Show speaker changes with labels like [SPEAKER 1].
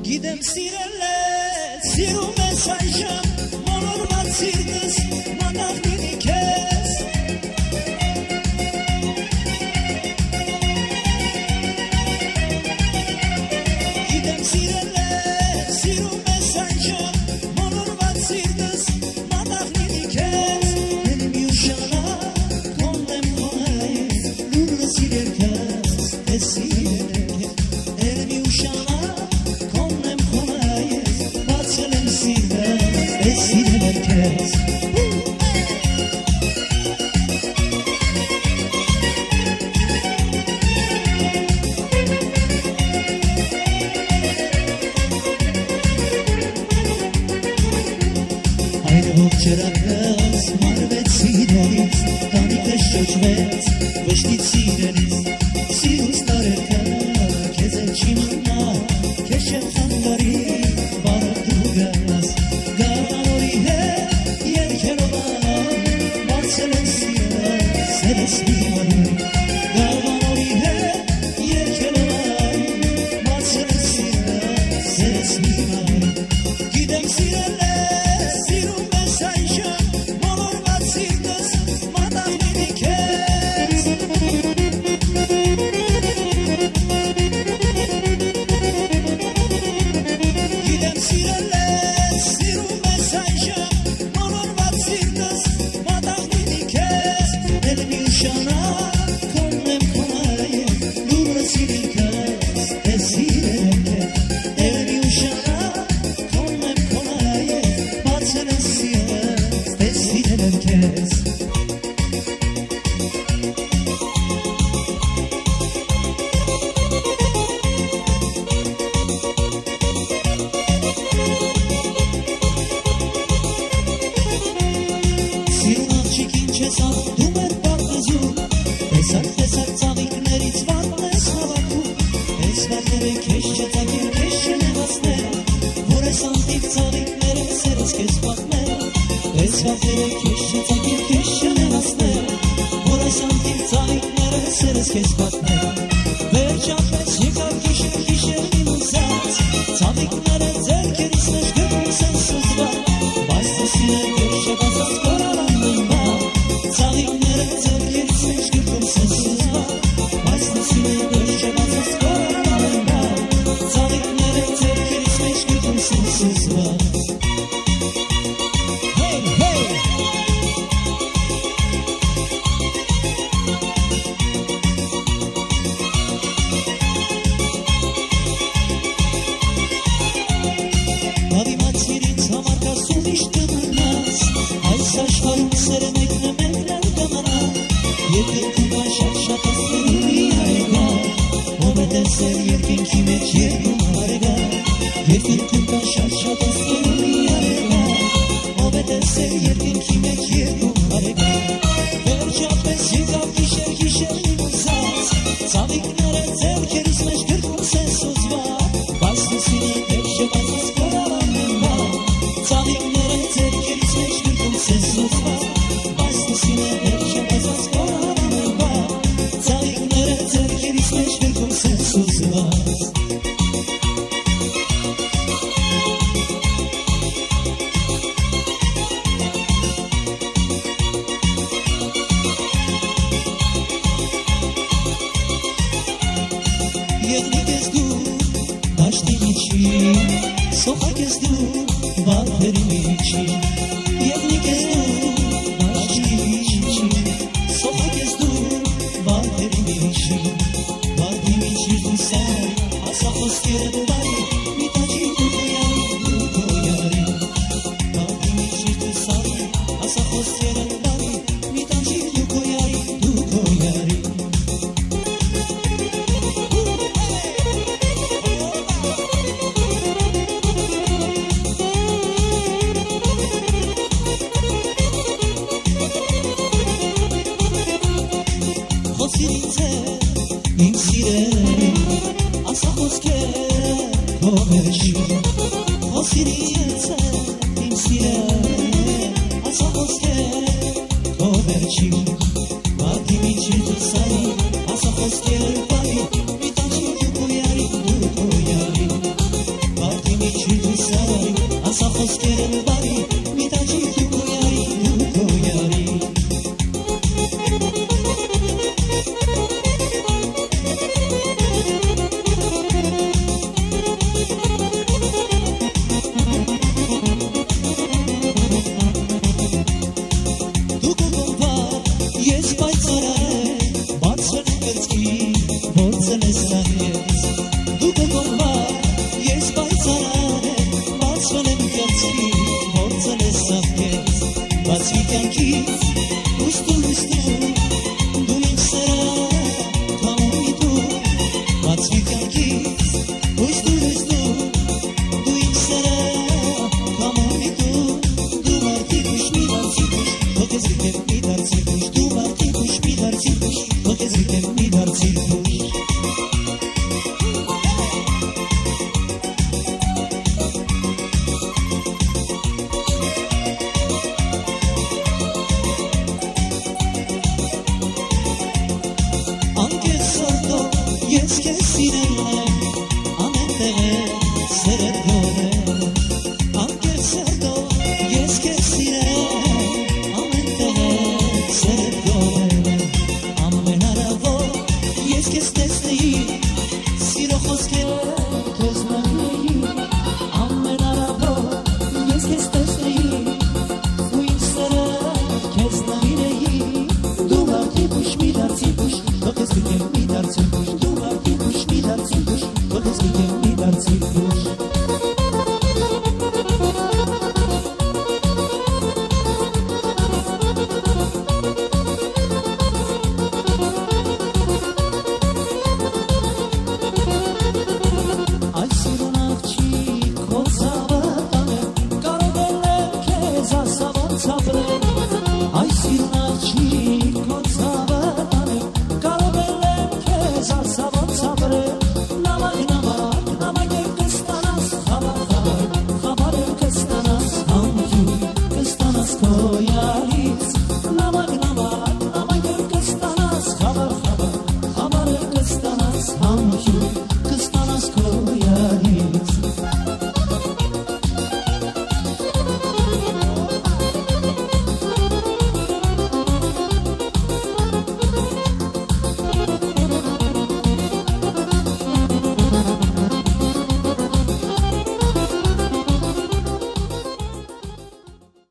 [SPEAKER 1] Gidem sirele, siru mesajım, molorma sirdes, manahdini kes. Gidem sirele, siru mesajım, molorma sirdes, manahdini kes. Benim yuşana, konem konayı, lurla siler kes, esirele. Benim yuşana, Çerakles, marvet sideniz, daniteş çöçvet, veştit sideniz, sirus tarerka, kezel çimana, keşef hangari, barak dugas, gardan orihe, yerken olan, Barcelonsiya, seres mimari, gardan orihe, yerken olan, Barcelonsiya, seres mimari, gidem sirele, sirum mesajım, molorma sirdes, manahdini kes. Gidem sirele, sirum mesajım, molorma sirdes, manahdini kes. Elim yuşana, konem konayı, lurla silir kes, esirelem kes. Elim yuşana, konem konayı, Barcelonsiya, esirelem kes. Sirunaq çekince saf, dumet baklızu, Desak zaviklerit varnes havaku, Esverlere keşçe takir, keşçe ne hasne, Horesantif zaviklere seres kes bakme, Esverlere keşçe takir, keşçe ne hasne, Horesantif zaviklere seres kes bakme, Vercafes yıkar kişer minuzat, Zaviklere terker ismeş gönül sensiz var, Baştasına keşçe bazat koralandım var, Zaviklere terker ismeş gönül sensiz var, Baştasına keşçe bazat koralandım var, Zaviklere terker ismeş gönül sensiz var. Hey hey! Bavimat sirin samarka su iştemez, Ay saçlarım seremekle mevler damana, Yeter kıma şakşakasını riyayga, O bedeser yerken kime çirkin harga, Yeter kıma şakşakasını riyayga, O bedeser yerken kime çirkin harga, Vercafes yıkap kişer minuzat, Zaviklere terker ismeş kırkın sensiz var, Baştasına keşçe bazat koralandım var, Zaviklere terker ismeş kırkın sensiz var, Baştasına keşçe bazat koralandım var, Zaviklere terker ismeş kırkın sensiz var. Jedni gezdu, taştin için, Soha gezdu, barberim için. Jedni gezdu, taştin için, Soha gezdu, barberim için. Barberim için sen, asa hoskere duvay, Mitaci dukoyari. Barberim için sen, asa hoskere duvay, Mitaci dukoyari. Hosirinze, imsire, asa hoskere komeşi. Hosirinze, imsire, asa hoskere komeşi. Barberim için sen, asa hoskere duvay, Mitaci dukoyari. ես պայծարարե, բացվել եմ կացքի, փորձել ես սավքես, բացվի կյանքից, ուստու, դու ինձ սերա, կամոմի դու, բացվի կյանքից, ուստու, դու ինձ սերա, կամոմի դու, դու մարդի կուշ մի դարձի կուշ, ոչ ես վիկեմ մի դարձի կուշ, դու մարդի կուշ մի դարձի կուշ, ոչ ես վիկեմ մի դարձի կուշ. Ես քեզ սիրել եմ, ամեն տեղը սերդ գոհել Անկեղծ սրտով ես քեզ սիրել եմ, ամեն տեղը սերդ գոհել Ամեն հարավոր ես քեզ տեսնեի, սիրո խոսքերը քեզ նայեի Ամեն հարավոր ես քեզ տեսնեի, ու ինձ սերը քեզ նայեի Դու մարդի կուշ մի դարձի կուշ, ոչ ես վիկեմ մի դարձի կուշ Դու մարդի կուշ մի դարձի կուշ, ոչ ես վիկեմ մի դարձի կուշ